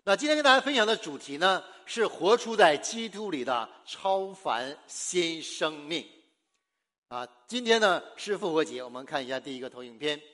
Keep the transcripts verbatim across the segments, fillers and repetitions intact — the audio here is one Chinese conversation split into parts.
那今天跟大家分享的主题呢，是活出在基督里的超凡新生命。啊，今天呢是复活节，我们看一下第一个投影片。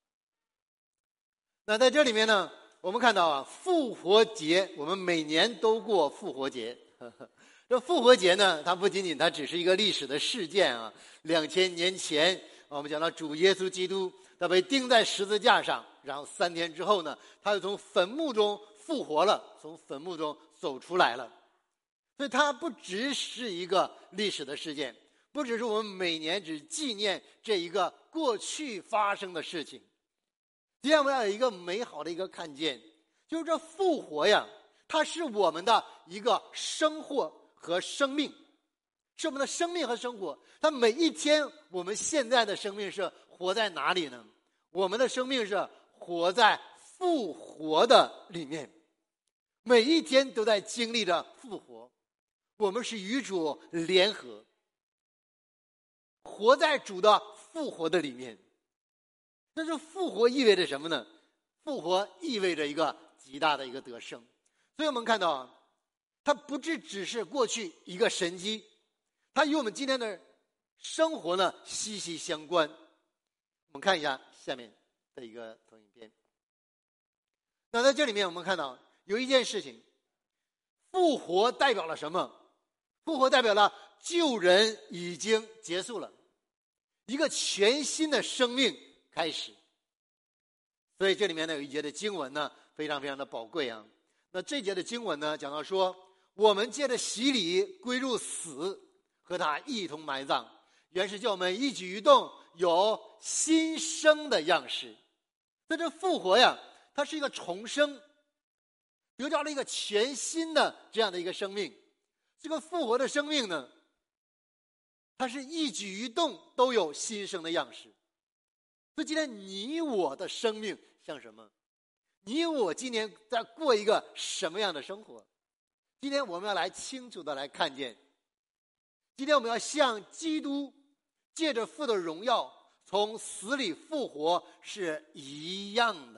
那在这里面呢，我们看到啊，复活节，我们每年都过复活节。呵呵，这复活节呢，它不仅仅它只是一个历史的事件啊，两千年前，我们讲到主耶稣基督，他被钉在十字架上，然后三天之后呢，他又从坟墓中复活了，从坟墓中走出来了。所以它不只是一个历史的事件，不只是我们每年只纪念这一个过去发生的事情。今天我们要有一个美好的一个看见，就是这复活呀，它是我们的一个生活和生命，是我们的生命和生活。它每一天，我们现在的生命是活在哪里呢？我们的生命是活在复活的里面，每一天都在经历着复活。我们是与主联合，活在主的复活的里面。但是复活意味着什么呢？复活意味着一个极大的一个得胜。所以我们看到，它不只只是过去一个神迹，它与我们今天的生活呢息息相关。我们看一下下面的一个投影片。那在这里面我们看到有一件事情，复活代表了什么？复活代表了旧人已经结束了，一个全新的生命开始。所以这里面呢有一节的经文呢非常非常的宝贵啊。那这节的经文呢讲到说，我们借着洗礼归入死，和他一同埋葬，原是叫我们一举一动有新生的样式。所以这复活呀，它是一个重生，得到了一个全新的这样的一个生命。这个复活的生命呢，它是一举一动都有新生的样式。所以今天你我的生命像什么？你我今年在过一个什么样的生活？今天我们要来清楚的来看见，今天我们要像基督借着父的荣耀从死里复活是一样的。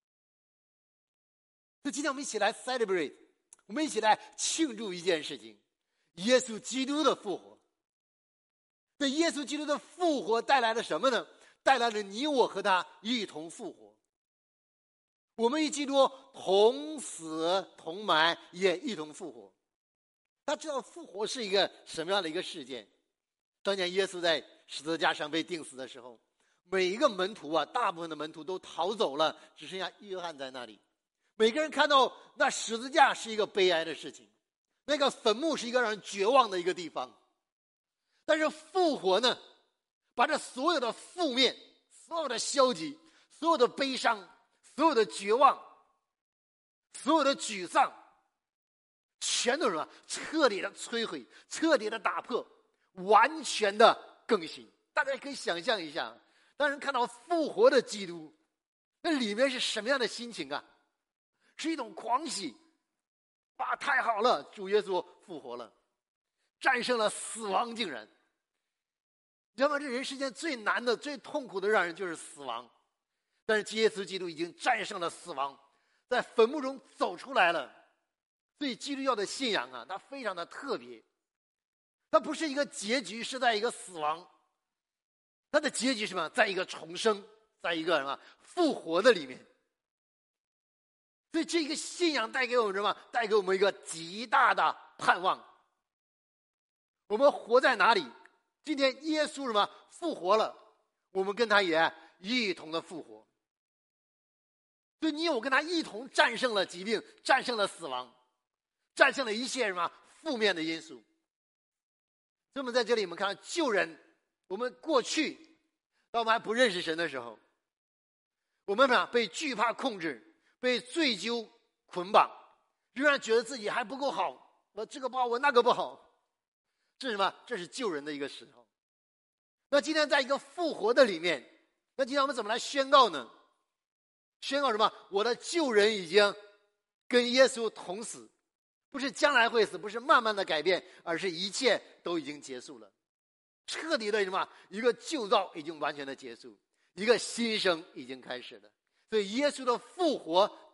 所以今天我们一起来 celebrate， 我们一起来庆祝一件事情，耶稣基督的复活。对，耶稣基督的复活带来了什么呢？带来了你我和他一同复活。我们与基督同死同埋，也一同复活。他知道复活是一个什么样的一个事件。当年耶稣在十字架上被钉死的时候，每一个门徒啊，大部分的门徒都逃走了，只剩下约翰在那里。每个人看到那十字架是一个悲哀的事情，那个坟墓是一个让人绝望的一个地方。但是复活呢，把这所有的负面、所有的消极、所有的悲伤、所有的绝望、所有的沮丧，全都是什么？彻底的摧毁，彻底的打破，完全的更新。大家可以想象一下，当人看到复活的基督，那里面是什么样的心情啊？是一种狂喜，哇，太好了，主耶稣复活了，战胜了死亡，竟然。你知道吗？这人世间最难的、最痛苦的让人就是死亡，但是耶稣基督已经战胜了死亡，在坟墓中走出来了。所以基督教的信仰啊，它非常的特别，它不是一个结局是在一个死亡，它的结局是什么？在一个重生，在一个什么复活的里面。所以这个信仰带给我们什么？带给我们一个极大的盼望。我们活在哪里？今天耶稣什么复活了，我们跟他也一同的复活。所以你我跟他一同战胜了疾病，战胜了死亡，战胜了一切什么负面的因素。所以我们在这里我们看到旧人，我们过去当我们还不认识神的时候，我们呢被惧怕控制，被罪疚捆绑，仍然觉得自己还不够好，我这个不好，我那个不好。这是什么？这是救人的一个时候。那今天在一个复活的里面，那今天我们怎么来宣告呢？宣告什么？我的旧人已经跟耶稣同死，不是将来会死，不是慢慢的改变，而是一切都已经结束了，彻底的什么？一个旧造已经完全的结束，一个新生已经开始了。所以耶稣的复活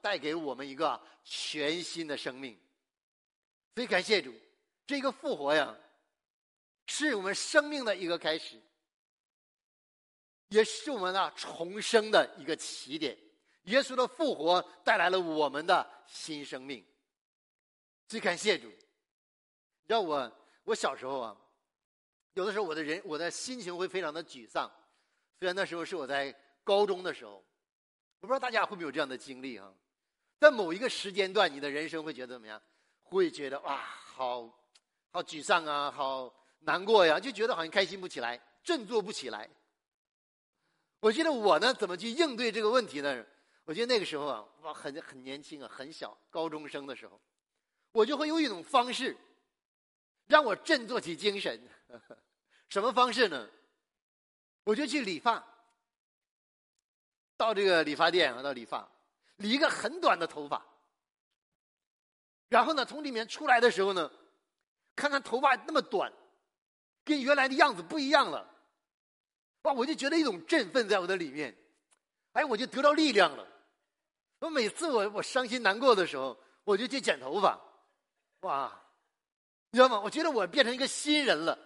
带给我们一个全新的生命。所以感谢主，这个复活呀，是我们生命的一个开始，也是我们的重生的一个起点。耶稣的复活带来了我们的新生命。所以感谢主。你知道我我小时候啊，有的时候我的人我的心情会非常的沮丧。虽然那时候是我在高中的时候，我不知道大家会不会有这样的经历啊？在某一个时间段，你的人生会觉得怎么样？会觉得哇，好好沮丧啊，好难过呀，就觉得好像开心不起来，振作不起来。我记得我呢，怎么去应对这个问题呢？我觉得那个时候啊，哇，很很年轻啊，很小，高中生的时候，我就会用一种方式让我振作起精神。什么方式呢？我就去理发，到这个理发店啊，到理发，理一个很短的头发，然后呢，从里面出来的时候呢，看看头发那么短，跟原来的样子不一样了，哇，我就觉得一种振奋在我的里面，哎，我就得到力量了。我每次我我伤心难过的时候，我就去剪头发，哇，你知道吗？我觉得我变成一个新人了。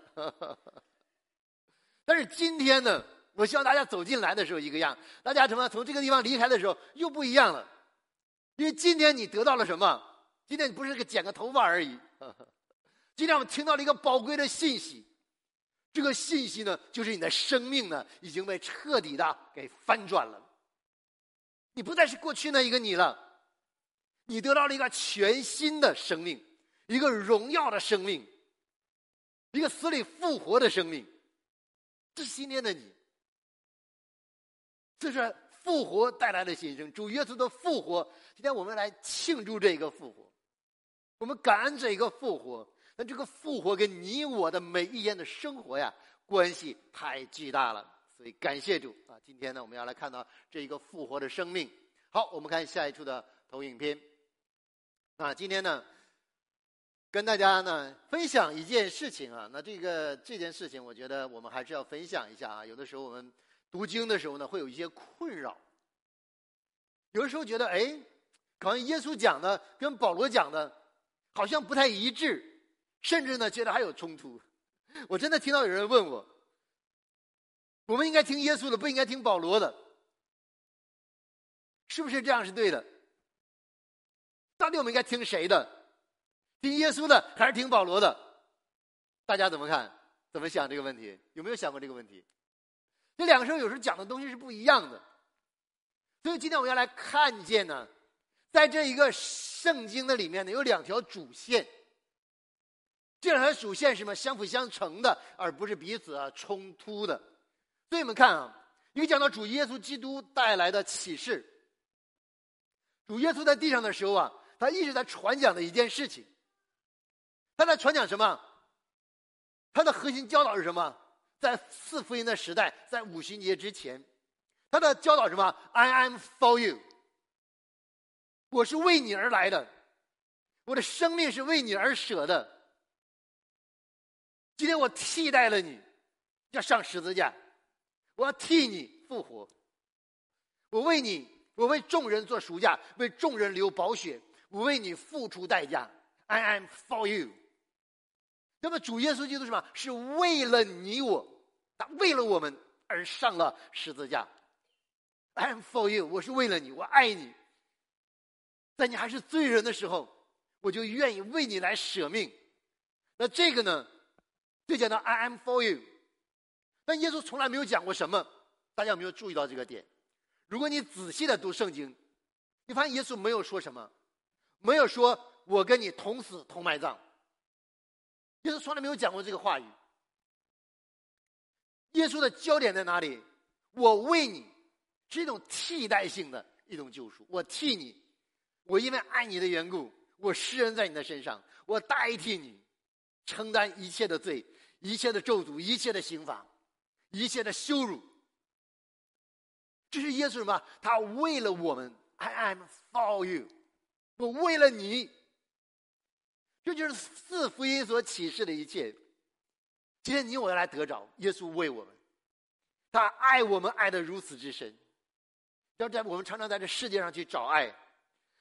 但是今天呢，我希望大家走进来的时候一个样，大家什么从这个地方离开的时候又不一样了。因为今天你得到了什么？今天你不是个剪个头发而已。今天我们听到了一个宝贵的信息，这个信息呢，就是你的生命呢已经被彻底的给翻转了。你不再是过去那一个你了，你得到了一个全新的生命，一个荣耀的生命，一个死里复活的生命。这是今天的你，这是复活带来的新生。主耶稣的复活，今天我们来庆祝这个复活，我们感恩这个复活。但这个复活跟你我的每一天的生活呀，关系太巨大了。所以感谢主啊！今天呢，我们要来看到这一个复活的生命。好，我们看下一处的投影片。啊，今天呢，跟大家呢分享一件事情啊。那这个这件事情，我觉得我们还是要分享一下啊。有的时候我们读经的时候呢，会有一些困扰。有的时候觉得，哎，好像耶稣讲的跟保罗讲的，好像不太一致，甚至呢，觉得还有冲突。我真的听到有人问我，我们应该听耶稣的，不应该听保罗的，是不是这样是对的？到底我们应该听谁的？听耶稣的还是听保罗的？大家怎么看？怎么想这个问题？有没有想过这个问题？这两个时候有时候讲的东西是不一样的。所以今天我们要来看见呢，在这一个圣经的里面呢，有两条主线。这两条主线是什么？相辅相成的，而不是彼此啊冲突的。所以我们看啊，一个讲到主耶稣基督带来的启示。主耶稣在地上的时候啊，他一直在传讲的一件事情。他在传讲什么？他的核心教导是什么？在四福音的时代，在五旬节之前，他的教导是什么 ？I am for you。我是为你而来的，我的生命是为你而舍的。今天我替代了你，要上十字架，我要替你复活。我为你，我为众人做赎价，为众人流宝血，我为你付出代价。I am for you。那么主耶稣基督是什么？是为了你我，他为了我们而上了十字架。I am for you， 我是为了你，我爱你。在你还是罪人的时候，我就愿意为你来舍命。那这个呢，最简单 I am for you。但耶稣从来没有讲过什么，大家有没有注意到这个点？如果你仔细的读圣经，你发现耶稣没有说什么，没有说我跟你同死同埋葬。耶稣从来没有讲过这个话语。耶稣的焦点在哪里？我为你，是一种替代性的一种救赎。我替你，我因为爱你的缘故，我施恩在你的身上，我代替你承担一切的罪，一切的咒诅，一切的刑罚，一切的羞辱。这是耶稣什么？他为了我们 I am for you， 我为了你。这就是四福音所启示的一切。今天你我要来得着耶稣为我们，他爱我们爱得如此之深。要在我们常常在这世界上去找爱，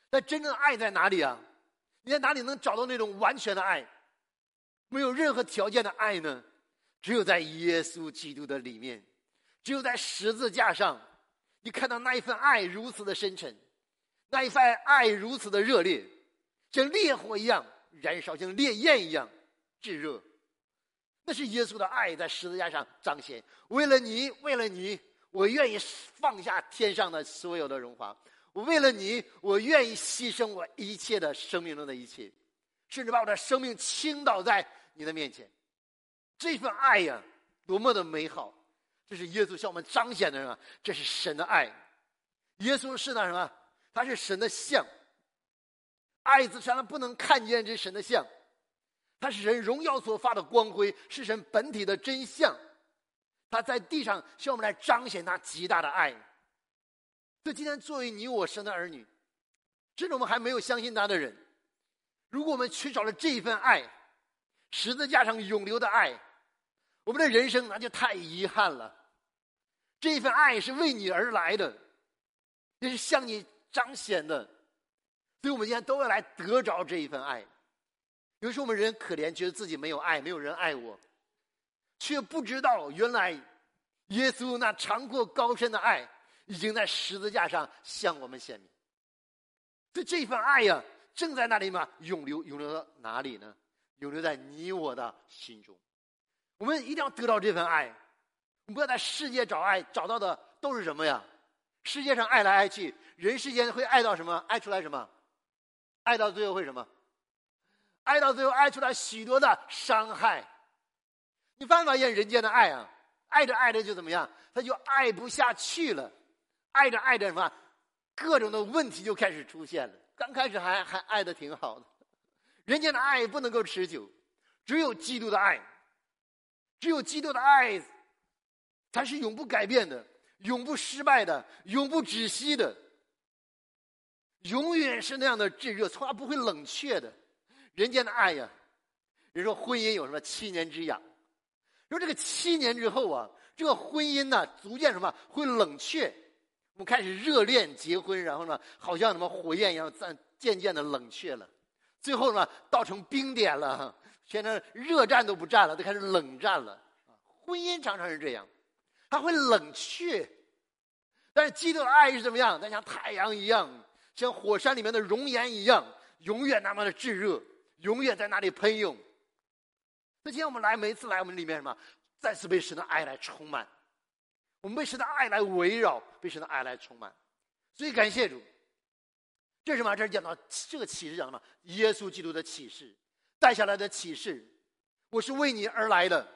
但真正的爱在哪里啊？你在哪里能找到那种完全的爱，没有任何条件的爱呢？只有在耶稣基督的里面，只有在十字架上，你看到那一份爱如此的深沉，那一份爱如此的热烈，像烈火一样燃烧，像烈焰一样炙热。那是耶稣的爱在十字架上彰显。为了你，为了你，我愿意放下天上的所有的荣华，我为了你，我愿意牺牲我一切的生命中的一切，甚至把我的生命倾倒在你的面前。这份爱呀，多么的美好！这是耶稣向我们彰显的什么？这是神的爱。耶稣是那什么？他是神的像。爱子虽然不能看见这神的像，他是神荣耀所发的光辉，是神本体的真相。他在地上向我们来彰显他极大的爱。所以今天作为你我神的儿女，甚至我们还没有相信他的人，如果我们缺少了这一份爱，十字架上永留的爱，我们的人生那就太遗憾了。这一份爱是为你而来的，也是向你彰显的，所以我们今天都要来得着这一份爱。有时候我们人可怜，觉得自己没有爱，没有人爱我，却不知道原来耶稣那长阔高深的爱已经在十字架上向我们显明。所以这份爱呀、啊，正在那里嘛，永留永留到哪里呢？永留在你我的心中。我们一定要得到这份爱，我们不要在世界找爱，找到的都是什么呀？世界上爱来爱去，人世间会爱到什么？爱出来什么？爱到最后会什么？爱到最后爱出来许多的伤害。你发没发现人间的爱啊，爱着爱着就怎么样？他就爱不下去了，爱着爱着什么？各种的问题就开始出现了。刚开始还还爱得挺好的，人间的爱不能够持久，只有基督的爱，只有基督的爱才是永不改变的，永不失败的，永不止息的，永远是那样的炙热，从来不会冷却的。人间的爱呀，人说婚姻有什么七年之痒，说这个七年之后啊，这个婚姻呢逐渐什么会冷却。我们开始热恋结婚，然后呢好像什么火焰一样渐渐的冷却了，最后呢到成冰点了，现在热战都不战了，都开始冷战了。婚姻常常是这样，它会冷却。但是基督的爱是怎么样？它像太阳一样，像火山里面的熔岩一样，永远那么的炙热，永远在那里喷涌。那今天我们来，每一次来我们里面什么，再次被神的爱来充满，我们被神的爱来围绕，被神的爱来充满。所以感谢主。这是什么？这是讲到这个启示，讲什么？耶稣基督的启示带下来的启示，我是为你而来的，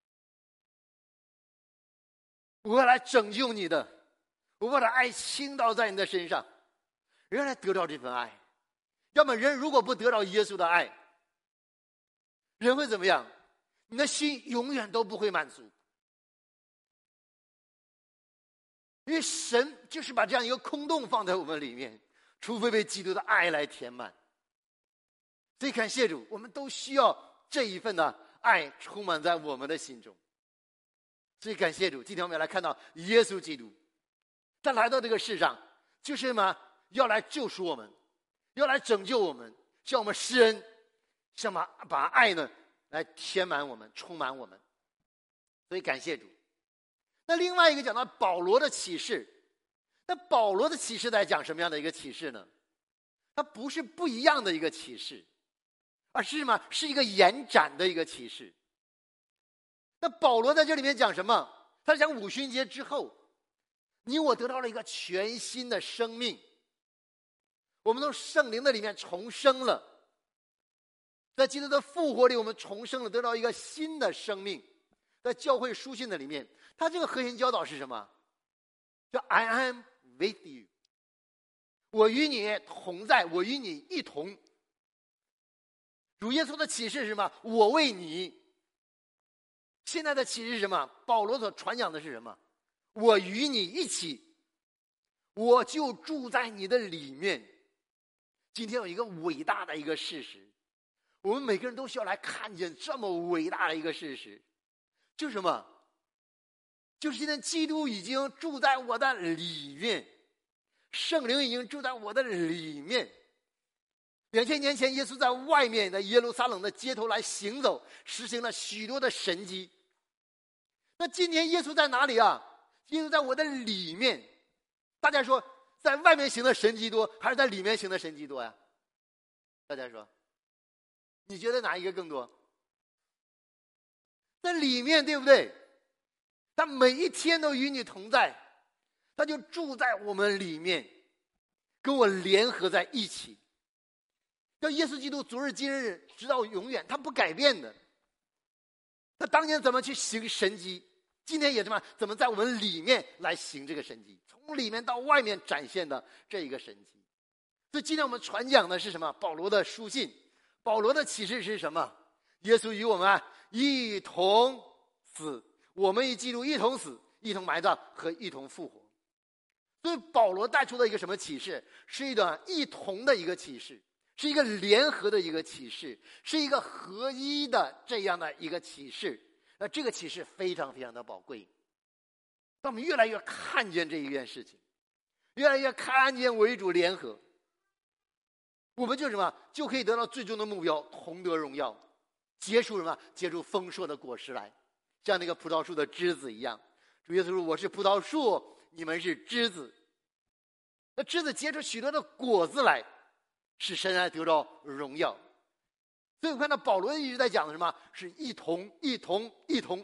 我要来拯救你的，我把爱倾倒在你的身上，人来得到这份爱。要么人如果不得到耶稣的爱，人会怎么样？你的心永远都不会满足，因为神就是把这样一个空洞放在我们里面，除非被基督的爱来填满。所以感谢主，我们都需要这一份的爱充满在我们的心中。所以感谢主，今天我们要来看到耶稣基督，他来到这个世上，就是什么？要来救赎我们，要来拯救我们，向我们施恩，向把把爱呢来填满我们，充满我们。所以感谢主。那另外一个讲到保罗的启示，那保罗的启示在讲什么样的一个启示呢？它不是不一样的一个启示，而是什么？是一个延展的一个启示。那保罗在这里面讲什么？他讲五旬节之后，你我得到了一个全新的生命，我们从圣灵的里面重生了，在基督的复活里我们重生了，得到一个新的生命。在教会书信的里面，他这个核心教导是什么？叫 I am with you， 我与你同在，我与你一同。主耶稣的启示是什么？我为你。现在的启示是什么？保罗所传讲的是什么？我与你一起，我就住在你的里面。今天有一个伟大的一个事实，我们每个人都需要来看见这么伟大的一个事实，就是什么？就是现在基督已经住在我的里面，圣灵已经住在我的里面。 两千年前，耶稣在外面的耶路撒冷的街头来行走，实行了许多的神迹。那今天耶稣在哪里啊？耶稣在我的里面。大家说，在外面行的神迹多，还是在里面行的神迹多呀？大家说，你觉得哪一个更多？在里面，对不对？他每一天都与你同在，他就住在我们里面，跟我联合在一起。叫耶稣基督昨日今日直到永远，他不改变的。他当年怎么去行神迹，今天也怎么怎么在我们里面来行这个神迹，从里面到外面展现的这一个神迹。所以今天我们传讲的是什么？保罗的书信。保罗的启示是什么？耶稣与我们、啊、一同死，我们与基督一同死，一同埋葬和一同复活。所以保罗带出的一个什么启示？是一个一同的一个启示，是一个联合的一个启示，是一个合一的这样的一个启示。那这个启示非常非常的宝贵。当我们越来越看见这一件事情，越来越看见为主联合，我们就什么就可以得到最终的目标，同得荣耀，结出什么？结出丰硕的果实来，像那个葡萄树的枝子一样。主耶稣说：“我是葡萄树，你们是枝子。”那枝子结出许多的果子来，使神来得到荣耀。所以我看到保罗一直在讲的什么？是一同一同一同。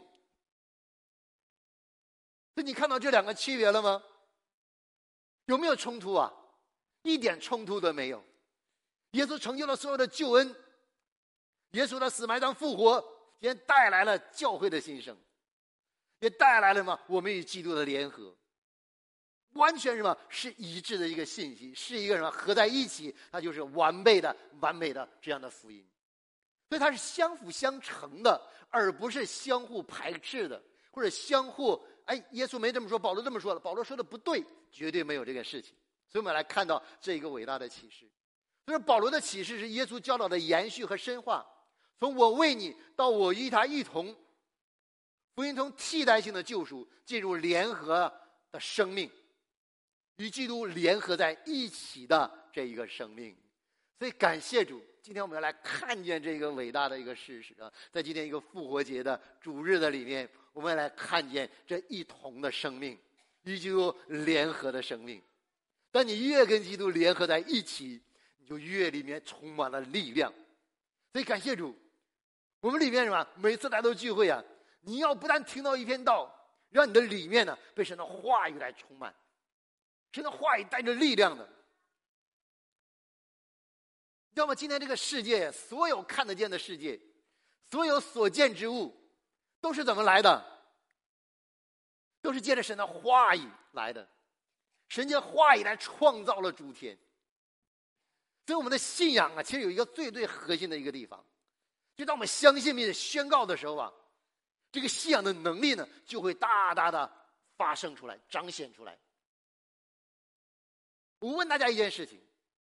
所以你看到这两个区别了吗？有没有冲突啊？一点冲突都没有。耶稣成就了所有的救恩，耶稣的死埋葬复活也带来了教会的新生，也带来了什么？我们与基督的联合，完全什么？是一致的一个信息，是一个什么？合在一起，它就是完备的完美的这样的福音。所以它是相辅相成的，而不是相互排斥的，或者相互哎，耶稣没这么说，保罗这么说了，保罗说的不对，绝对没有这个事情。所以我们来看到这一个伟大的启示。所以保罗的启示是耶稣教导的延续和深化，从我为你到我与他一同，福音从替代性的救赎进入联合的生命，与基督联合在一起的这一个生命。所以感谢主，今天我们要来看见这个伟大的一个事实啊！在今天一个复活节的主日的里面，我们来看见这一同的生命，与基督联合的生命。当你越跟基督联合在一起，你就越里面充满了力量。所以感谢主，我们里面什么？每次来到聚会啊，你要不但听到一篇道，让你的里面呢被神的话语来充满，神的话语带着力量的。你知道吗？今天这个世界，所有看得见的世界，所有所见之物，都是怎么来的？都是借着神的话语来的。神借话语来创造了诸天。所以我们的信仰啊，其实有一个最最核心的一个地方，就当我们相信并且宣告的时候啊，这个信仰的能力呢，就会大大的发生出来，彰显出来。我问大家一件事情，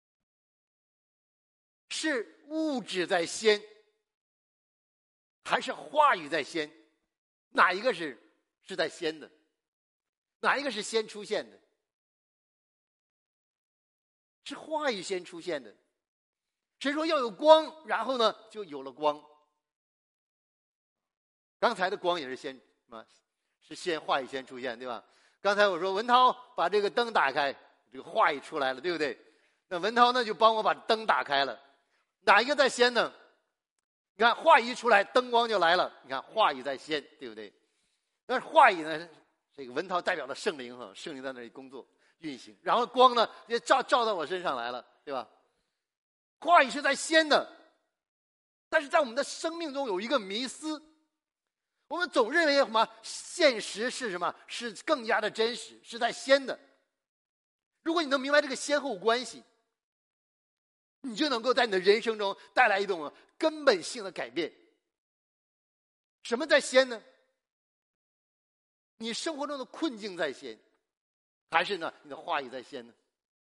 是物质在先，还是话语在先？哪一个是是在先的？哪一个是先出现的？是话语先出现的。神说要有光，然后呢就有了光。刚才的光也是先什么？是先话语先出现，对吧？刚才我说文涛把这个灯打开，这个话语出来了，对不对？那文涛呢就帮我把灯打开了。哪一个在先呢？你看话语一出来，灯光就来了。你看话语在先，对不对？但是话语呢，这个文涛代表了圣灵哈，圣灵在那里工作运行，然后光呢也照照到我身上来了，对吧？话语是在先的，但是在我们的生命中有一个迷思，我们总认为什么？现实是什么？是更加的真实，是在先的。如果你能明白这个先后关系，你就能够在你的人生中带来一种根本性的改变。什么在先呢？你生活中的困境在先，还是呢你的话语在先呢？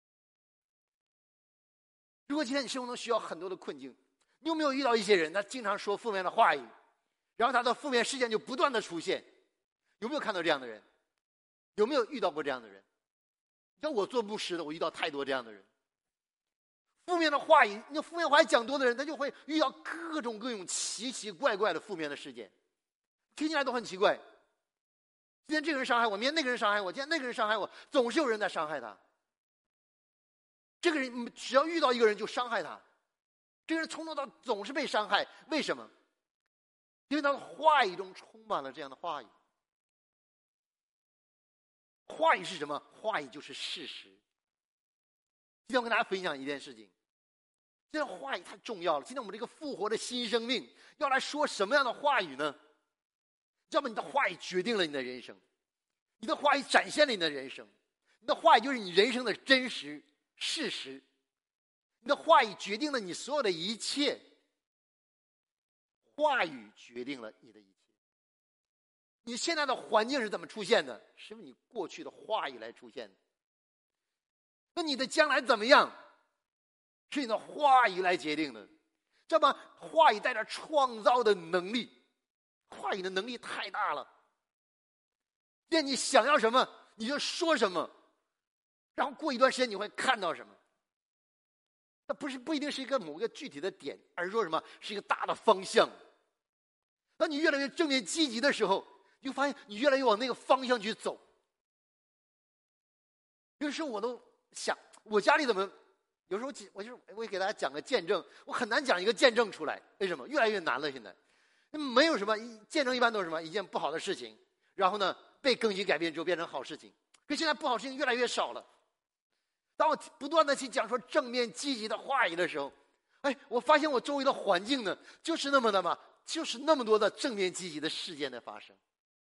如果今天你生活中需要很多的困境，你有没有遇到一些人，他经常说负面的话语，然后他的负面事件就不断的出现？有没有看到这样的人？有没有遇到过这样的人？像我做牧师的，我遇到太多这样的人。 负面的话语，那负面话语讲多的人，他就会遇到各种各种奇奇怪怪的负面的事件，听起来都很奇怪。今天这个人伤害我，明天那个人伤害我，今天那个人伤害我，总是有人在伤害他。这个人只要遇到一个人就伤害他，这个人从头到总是被伤害，为什么？因为他的话语中充满了这样的话语。话语是什么？话语就是事实。今天我跟大家分享一件事情，这个话语太重要了。今天我们这个复活的新生命要来说什么样的话语呢？要么你的话语决定了你的人生，你的话语展现了你的人生，你的话语就是你人生的真实事实，你的话语决定了你所有的一切，话语决定了你的一切。你现在的环境是怎么出现的？是因为你过去的话语来出现的。那你的将来怎么样？是你的话语来决定的。这么话语带着创造的能力，话语的能力太大了。那你想要什么你就说什么，然后过一段时间你会看到什么。那不是不一定是一个某个具体的点，而是说什么是一个大的方向。当你越来越正面积极的时候，你就发现你越来越往那个方向去走。有时候我都想，我家里怎么有时候我就是我给大家讲个见证，我很难讲一个见证出来。为什么？越来越难了。现在没有什么见证，一般都是什么一件不好的事情，然后呢被更新改变之后变成好事情。可现在不好事情越来越少了。当我不断的去讲说正面积极的话语的时候，哎，我发现我周围的环境呢，就是那么的嘛，就是那么多的正面积极的事件的发生。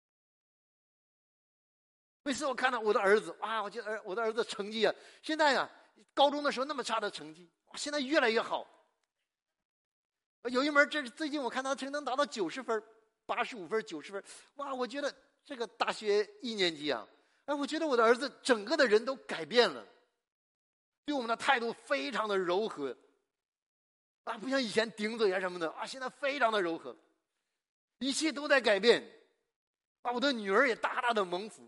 每次我看到我的儿子，哇，我觉得儿我的儿子成绩啊，现在啊，高中的时候那么差的成绩，现在越来越好。有一门，这最近我看他成能达到九十分，八十五分、九十分，哇，我觉得这个大学一年级啊，哎，我觉得我的儿子整个的人都改变了，对我们的态度非常的柔和，啊，不像以前顶嘴啊什么的啊，现在非常的柔和，一切都在改变，啊，我的女儿也大大的蒙福。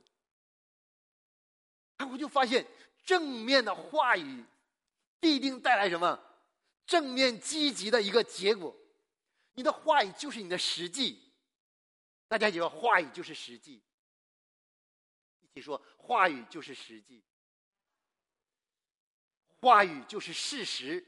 我就发现正面的话语必定带来什么正面积极的一个结果。你的话语就是你的实际，大家觉得话语就是实际，一起说话语就是实际，话语就是事实。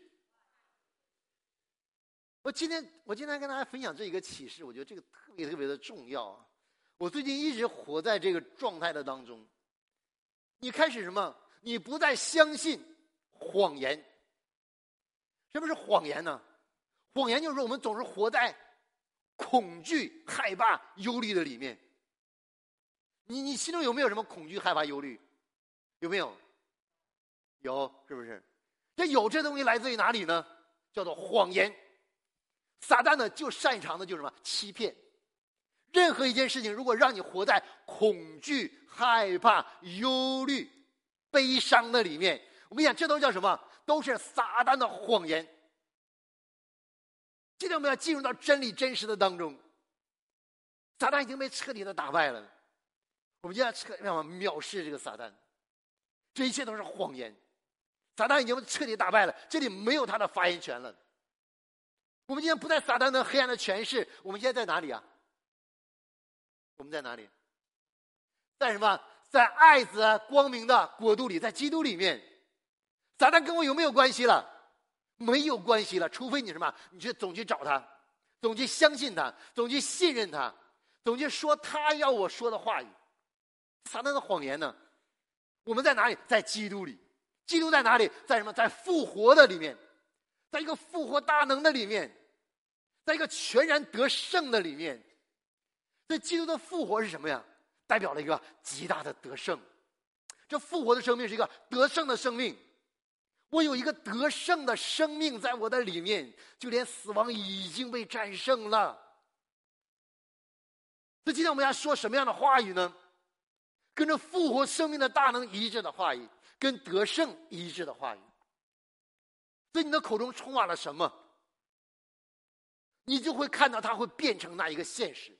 我今天我今天跟大家分享这一个启示，我觉得这个特别特别的重要啊！我最近一直活在这个状态的当中。你开始什么？你不再相信谎言。什么是谎言呢？谎言就是说我们总是活在恐惧、害怕、忧虑的里面。你你心中有没有什么恐惧、害怕、忧虑？有没有？有，是不是？这有这东西来自于哪里呢？叫做谎言。撒旦呢，就擅长的就是什么？欺骗。任何一件事情，如果让你活在恐惧、害怕、忧虑、悲伤的里面，我跟你讲，这都叫什么？都是撒旦的谎言。今天我们要进入到真理真实的当中，撒旦已经被彻底的打败了。我们就要彻让我们藐视这个撒旦，这一切都是谎言。撒旦已经彻底打败了，这里没有他的发言权了。我们今天不在撒旦的黑暗的权势，我们现在在哪里啊？我们在哪里？在什么？在爱子光明的国度里，在基督里面。撒旦跟我有没有关系了？没有关系了，除非你什么？你去总去找他，总去相信他，总去信任他，总去说他要我说的话语。撒旦的谎言呢？我们在哪里？在基督里。基督在哪里？在什么？在复活的里面，在一个复活大能的里面，在一个全然得胜的里面。所以基督的复活是什么呀？代表了一个极大的得胜。这复活的生命是一个得胜的生命。我有一个得胜的生命在我的里面，就连死亡已经被战胜了。所以今天我们要说什么样的话语呢？跟着复活生命的大能一致的话语，跟得胜一致的话语。所以你的口中充满了什么，你就会看到它会变成那一个现实。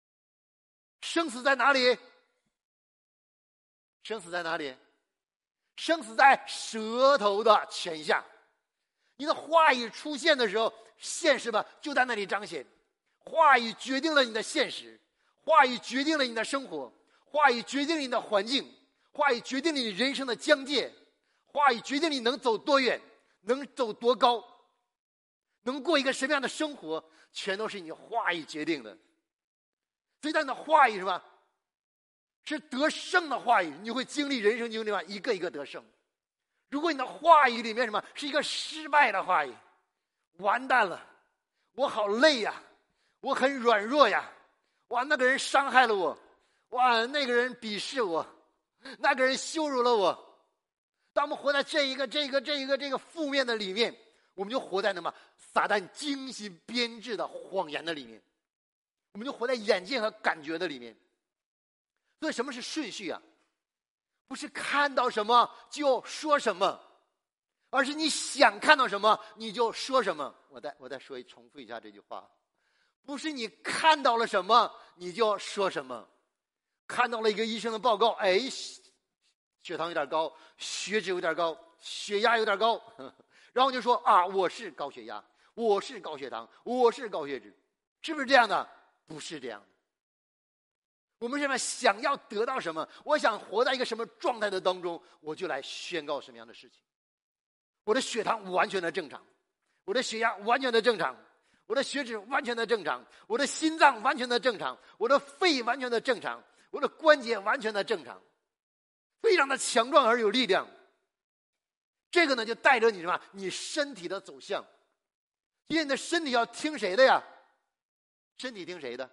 生死在哪里？生死在哪里？ 生死在舌头的权下。你的话语出现的时候，现实吧就在那里彰显。话语决定了你的现实，话语决定了你的生活，话语决定了你的环境，话语决定了你人生的疆界，话语决定你能走多远，能走多高，能过一个什么样的生活，全都是你话语决定的。所以当你的话语是什么？是得胜的话语，你会经历人生经历嘛，一个一个得胜。如果你的话语里面什么是一个失败的话语，完蛋了，我好累呀，我很软弱呀，哇，那个人伤害了我，哇，那个人鄙视我，那个人羞辱了我。当我们活在这一个这个这一个这个负面的里面，我们就活在那么撒旦精心编制的谎言的里面，我们就活在眼见和感觉的里面。所以什么是顺序啊？不是看到什么就说什么，而是你想看到什么你就说什么。我再我再说一重复一下这句话，不是你看到了什么你就说什么。看到了一个医生的报告，哎，血糖有点高，血脂有点高，血压有点高，然后就说啊，我是高血压，我是高血糖，我是高血脂，是不是这样的？不是这样的。我们什么想要得到什么，我想活在一个什么状态的当中，我就来宣告什么样的事情。我的血糖完全的正常，我的血压完全的正常，我的血脂完全的正常，我的心脏完全的正常，我的肺完全的正常，我的关节完全的正常，非常的强壮而有力量。这个呢就带着你什么？你身体的走向。因为你的身体要听谁的呀？身体听谁的？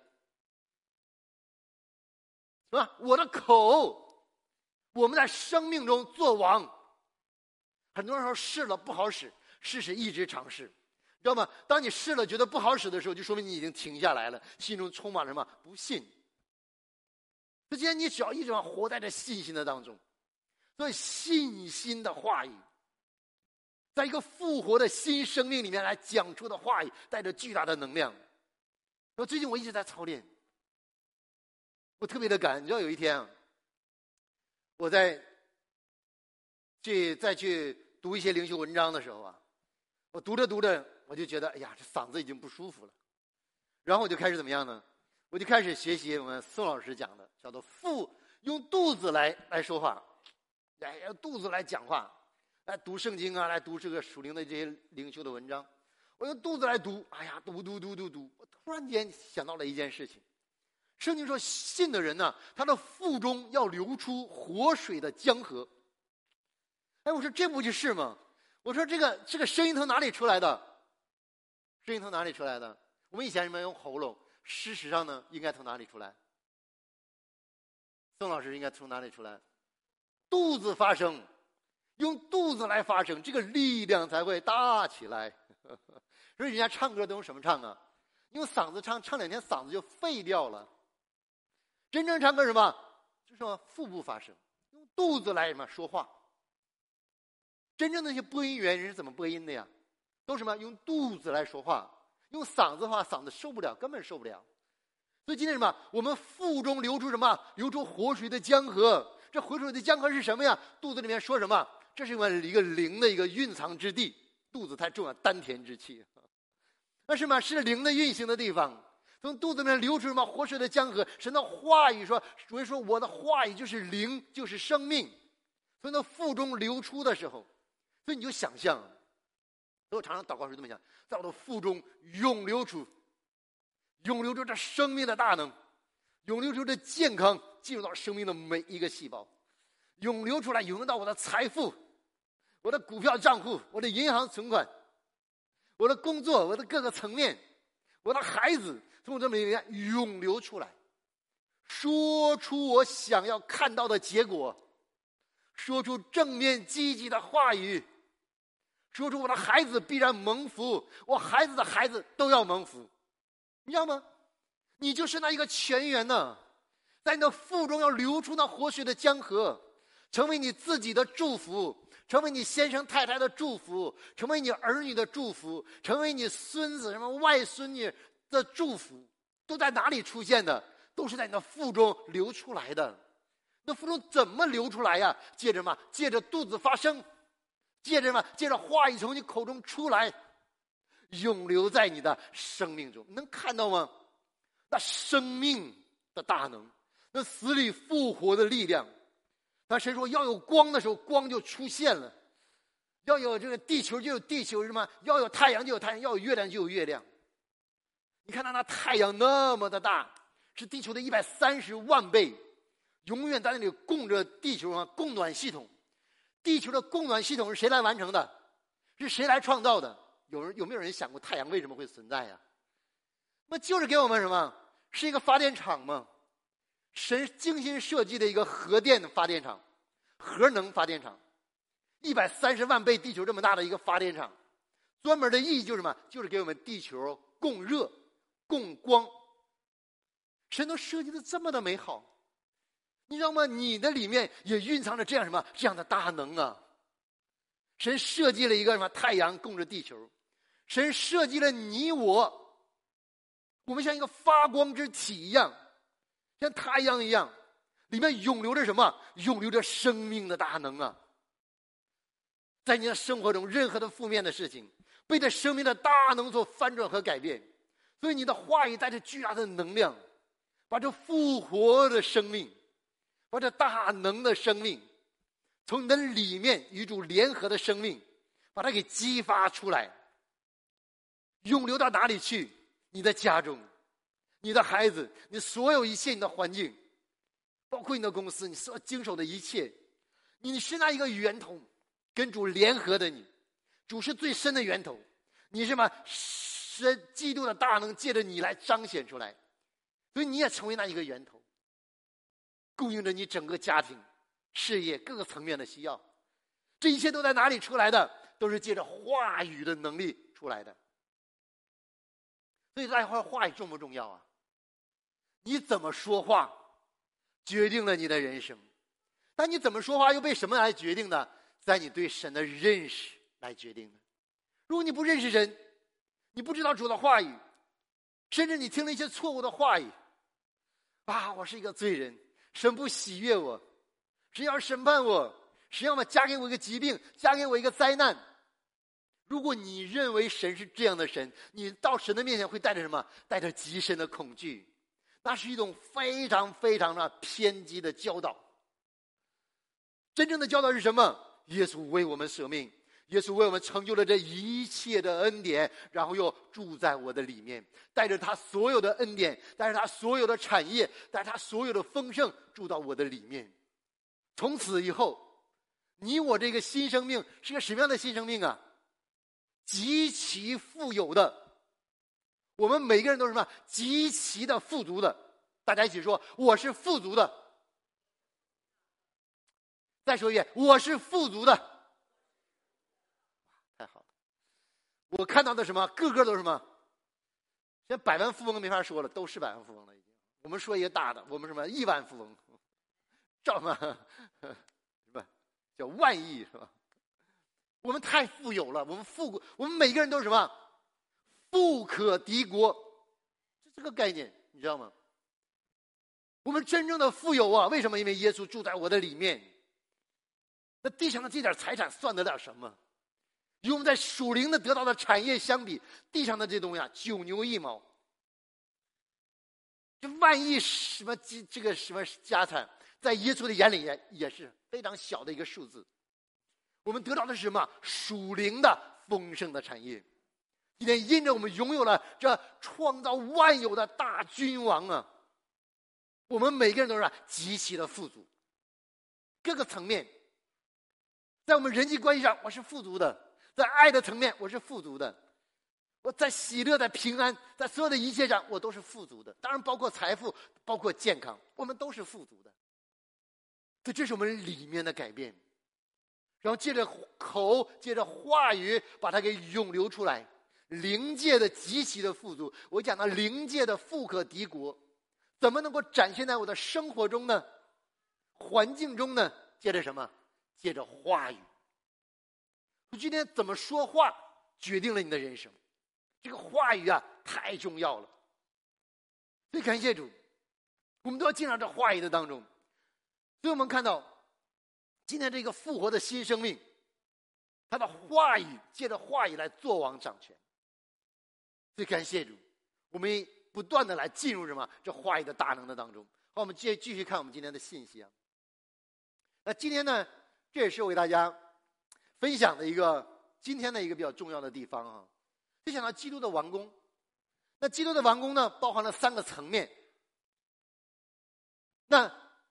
是吧？我的口，我们在生命中做王。很多人说试了不好使，试试一直尝试，知道吗？当你试了觉得不好使的时候，就说明你已经停下来了，心中充满了什么？不信。所以今天你只要一直活在这信心的当中，所以信心的话语，在一个复活的新生命里面来讲出的话语，带着巨大的能量。那最近我一直在操练，我特别的感恩。你知道有一天啊，我在去再去读一些灵修文章的时候啊，我读着读着我就觉得，哎呀，这嗓子已经不舒服了。然后我就开始怎么样呢？我就开始学习我们宋老师讲的，叫做腹用肚子来来说话，哎，用肚子来讲话，来读圣经啊，来读这个属灵的这些灵修的文章。我用肚子来读，哎呀，读读读读读。我突然间想到了一件事情，圣经说信的人呢，他的腹中要流出活水的江河。哎，我说这不就是吗？我说这个这个声音从哪里出来的？声音从哪里出来的？我们以前什么用喉咙，事实上呢，应该从哪里出来？宋老师应该从哪里出来？肚子发声，用肚子来发声，这个力量才会大起来。所以人家唱歌都用什么唱啊？用嗓子唱，唱两天嗓子就废掉了。真正唱歌什么？就是什么腹部发声，用肚子来什么说话。真正的那些播音员人是怎么播音的呀？都什么用肚子来说话，用嗓子的话，嗓子受不了，根本受不了。所以今天什么？我们腹中流出什么？流出活水的江河。这活水的江河是什么呀？肚子里面说什么？这是一个灵的一个蕴藏之地。肚子太重要，丹田之气。那是吗？是灵的运行的地方。从肚子里面流出什么？活水的江河。神的话语说，主耶稣说我的话语就是灵，就是生命。所以那腹中流出的时候，所以你就想象，所以我常常祷告是这么想，在我的腹中涌流出，涌流出这生命的大能，涌流出这健康进入到生命的每一个细胞，涌流出来，涌入到我的财富，我的股票账户，我的银行存款，我的工作，我的各个层面，我的孩子，从这里面涌流出来，说出我想要看到的结果，说出正面积极的话语，说出我的孩子必然蒙福，我孩子的孩子都要蒙福。你知道吗？你就是那一个泉源呢，在你的腹中要流出那活水的江河，成为你自己的祝福，成为你先生太太的祝福，成为你儿女的祝福，成为你孙子什么外孙女的祝福，都在哪里出现的？都是在你的腹中流出来的。 那腹中怎么流出来呀？借着什么？借着肚子发声，借着什么？借着话语从你口中出来，永留在你的生命中。能看到吗？那生命的大能，那死里复活的力量。那神说要有光的时候，光就出现了；要有这个地球就有地球，什么？要有太阳就有太阳，要有月亮就有月亮。你看到那太阳那么的大，是地球的一百三十万倍，永远在那里供着地球啊供暖系统。地球的供暖系统是谁来完成的？是谁来创造的？有人有没有人想过太阳为什么会存在呀？那就是给我们什么？是一个发电厂吗？神精心设计的一个核电发电厂，核能发电厂，一百三十万倍地球这么大的一个发电厂，专门的意义就是什么？就是给我们地球供热、供光。神都设计的这么的美好，你知道吗？你的里面也蕴藏着这样什么这样的大能啊！神设计了一个什么太阳供着地球，神设计了你我，我们像一个发光之体一样，像太阳一样，里面涌流着什么？涌流着生命的大能啊！在你的生活中，任何的负面的事情被这生命的大能所翻转和改变，所以你的话语带着巨大的能量，把这复活的生命，把这大能的生命，从你的里面与主联合的生命，把它给激发出来，涌流到哪里去？你的家中，你的孩子，你所有一切，你的环境，包括你的公司，你所经手的一切，你是那一个源头，跟主联合的你，主是最深的源头，你是什么？神基督的大能借着你来彰显出来，所以你也成为那一个源头，供应着你整个家庭、事业各个层面的需要。这一切都在哪里出来的？都是借着话语的能力出来的。所以大家话话语重不重要啊？你怎么说话决定了你的人生，但你怎么说话又被什么来决定的？在你对神的认识来决定的。如果你不认识神，你不知道主的话语，甚至你听了一些错误的话语，啊，我是一个罪人，神不喜悦我，神要审判我，神要么加给我一个疾病，加给我一个灾难。如果你认为神是这样的神，你到神的面前会带着什么？带着极深的恐惧，那是一种非常非常的偏激的教导。真正的教导是什么？耶稣为我们舍命，耶稣为我们成就了这一切的恩典，然后又住在我的里面，带着他所有的恩典，带着他所有的产业，带着他所有的丰盛住到我的里面。从此以后，你我这个新生命是个什么样的新生命啊？极其富有的，我们每个人都是什么？极其的富足的。大家一起说，我是富足的。再说一遍，我是富足的。太好了，我看到的什么？个个都是什么？现在百万富翁没法说了，都是百万富翁了已经。我们说一个大的，我们什么亿万富翁，叫什么？什么叫万亿是吧？我们太富有了，我们富，我们每个人都是什么？富可敌国，就这个概念，你知道吗？我们真正的富有啊，为什么？因为耶稣住在我的里面。那地上的这点财产算得了什么？与我们在属灵的得到的产业相比，地上的这东西啊，九牛一毛。这万亿什么这个什么家产，在耶稣的眼里也也是非常小的一个数字。我们得到的是什么？属灵的丰盛的产业。今天因着我们拥有了这创造万有的大君王啊，我们每个人都是极其的富足，各个层面。在我们人际关系上，我是富足的；在爱的层面，我是富足的；我在喜乐、在平安、在所有的一切上，我都是富足的。当然，包括财富，包括健康，我们都是富足的。所以，这是我们里面的改变。然后借着口，借着话语，把它给涌流出来。灵界的极其的富足，我讲到灵界的富可敌国，怎么能够展现在我的生活中呢？环境中呢？借着什么？借着话语。我今天怎么说话，决定了你的人生。这个话语啊，太重要了。所以感谢主，我们都要进入到这话语的当中。 所以我们看到今天这个复活的新生命，他的话语借着话语来作王掌权。所以感谢主，我们不断的来进入什么这话语的大能的当中。好，我们继继续看我们今天的信息啊。那今天呢，这也是我给大家分享的一个今天的一个比较重要的地方啊。就讲到基督的完工，那基督的完工呢，包含了三个层面。那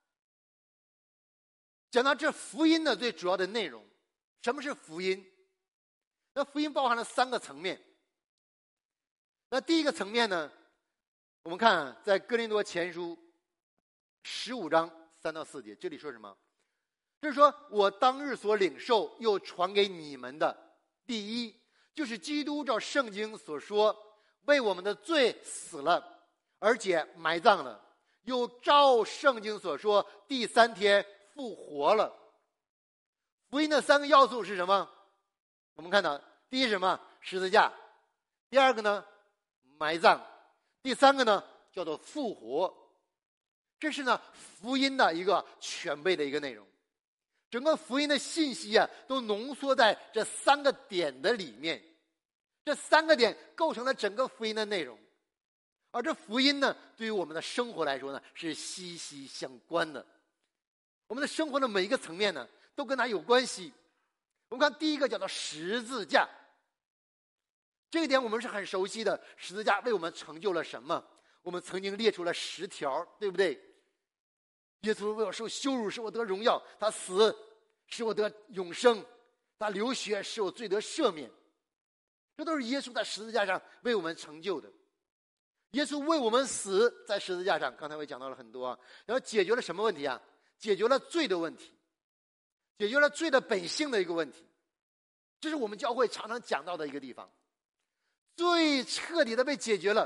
讲到这福音的最主要的内容，什么是福音？那福音包含了三个层面。那第一个层面呢，我们看啊，在哥林多前书十五章三到四节，这里说什么？这是说我当日所领受又传给你们的，第一就是基督照圣经所说，为我们的罪死了，而且埋葬了，又照圣经所说，第三天复活了。福音的三个要素是什么？我们看到第一是什么？十字架。第二个呢，埋葬。第三个呢，叫做复活。这是呢福音的一个全备的一个内容。整个福音的信息啊，都浓缩在这三个点的里面。这三个点构成了整个福音的内容。而这福音呢，对于我们的生活来说呢，是息息相关的。我们的生活的每一个层面呢，都跟它有关系。我们看第一个叫做十字架，这个点我们是很熟悉的。十字架为我们成就了什么？我们曾经列出了十条，对不对？耶稣为我受羞辱，使我得荣耀；他死，使我得永生；他流血，使我罪得赦免。这都是耶稣在十字架上为我们成就的。耶稣为我们死在十字架上，刚才我也讲到了很多啊。然后解决了什么问题啊？解决了罪的问题，解决了罪的本性的一个问题。这是我们教会常常讲到的一个地方。罪彻底的被解决了，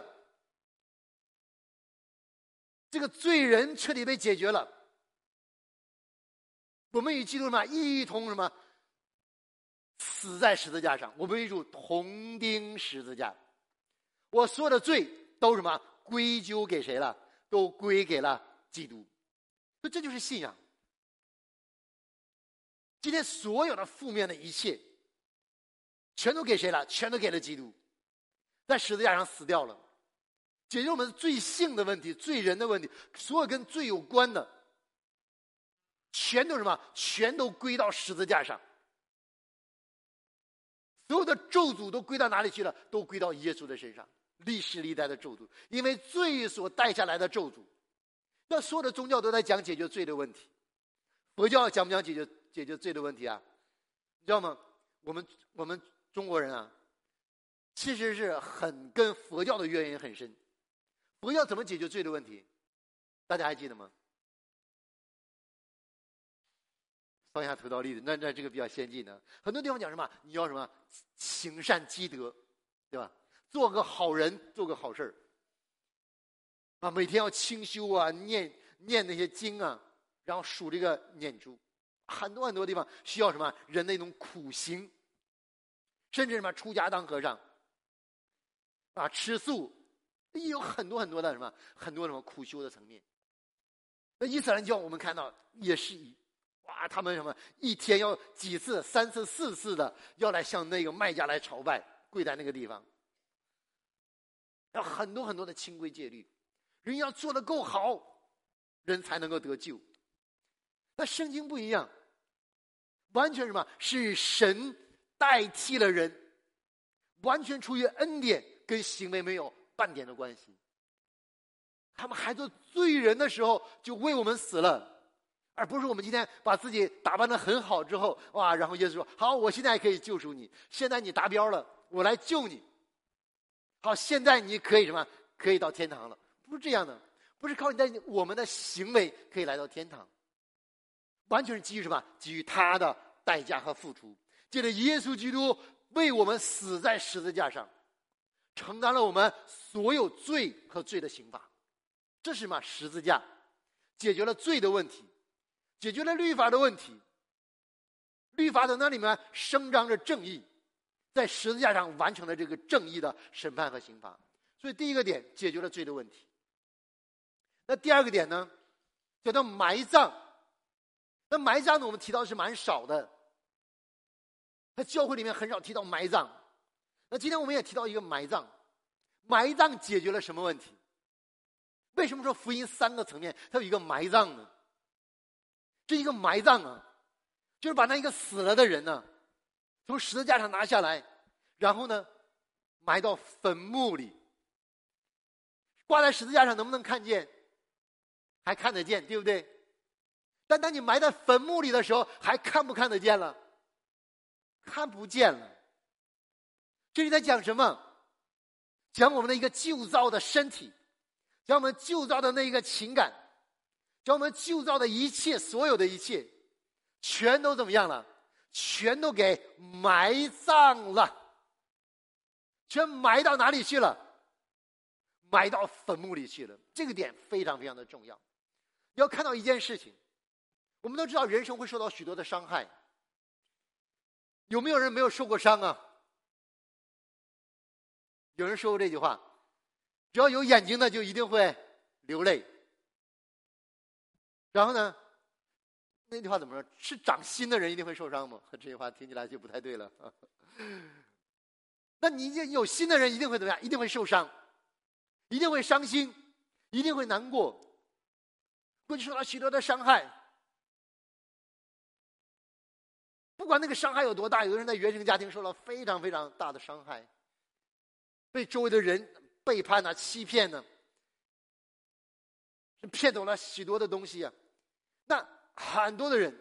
这个罪人彻底被解决了。我们与基督什么一同什么死在十字架上，我们与主同钉十字架。我所有的罪都什么归咎给谁了？都归给了基督。所以这就是信仰。今天所有的负面的一切全都给谁了？全都给了基督，在十字架上死掉了，解决我们罪性的问题、罪人的问题，所有跟罪有关的全都什么？全都归到十字架上。所有的咒诅都归到哪里去了？都归到耶稣的身上。历世历代的咒诅，因为罪所带下来的咒诅。那所有的宗教都在讲解决罪的问题。佛教讲不讲解决解决罪的问题啊？你知道吗？我们我们中国人啊，其实是很跟佛教的渊源很深。佛教怎么解决罪的问题？大家还记得吗？放下头刀立的，那那这个比较先进的。很多地方讲什么？你要什么行善积德，对吧？做个好人，做个好事啊！每天要清修啊，念念那些经啊，然后数这个念珠。很多很多地方需要什么人的一种苦行，甚至什么出家当和尚啊，吃素，也有很多很多的什么很多什么苦修的层面。那伊斯兰教我们看到也是一哇，他们什么一天要几次、三次、四次的要来向那个卖家来朝拜，跪在那个地方。要很多很多的清规戒律，人要做得够好，人才能够得救。那圣经不一样，完全什么是神代替了人，完全出于恩典，跟行为没有半点的关系。他们还做罪人的时候就为我们死了，而不是我们今天把自己打扮得很好之后，哇，然后耶稣说好，我现在可以救赎你，现在你达标了，我来救你。好，现在你可以什么？可以到天堂了。不是这样的，不是靠你的我们的行为可以来到天堂，完全是基于什么？基于他的代价和付出。借着耶稣基督为我们死在十字架上，承担了我们所有罪和罪的刑罚。这是什么？十字架解决了罪的问题，解决了律法的问题。律法在那里面伸张着正义，在十字架上完成了这个正义的审判和刑罚。所以第一个点解决了罪的问题。那第二个点呢，叫做埋葬。 那埋葬呢，我们提到是蛮少的，在教会里面很少提到埋葬。那今天我们也提到一个埋葬，埋葬解决了什么问题？为什么说福音三个层面它有一个埋葬呢？这一个埋葬啊，就是把那一个死了的人呢，从十字架上拿下来，然后呢埋到坟墓里。挂在十字架上能不能看见？还看得见，对不对？但当你埋在坟墓里的时候，还看不看得见了？看不见了。这是在讲什么？讲我们的一个旧造的身体，讲我们旧造的那一个情感，讲我们旧造的一切，所有的一切全都怎么样了？全都给埋葬了。全埋到哪里去了？埋到坟墓里去了。这个点非常非常的重要。你要看到一件事情，我们都知道人生会受到许多的伤害，有没有人没有受过伤啊？有人说过这句话，只要有眼睛的就一定会流泪。然后呢，那句话怎么说？是长心的人一定会受伤吗？这句话听起来就不太对了。那你有心的人一定会怎么样？一定会受伤，一定会伤心，一定会难过，会受到许多的伤害。不管那个伤害有多大，有的人在原生家庭受到非常非常大的伤害，被周围的人背叛啊、欺骗呢、啊，骗走了许多的东西啊。那很多的人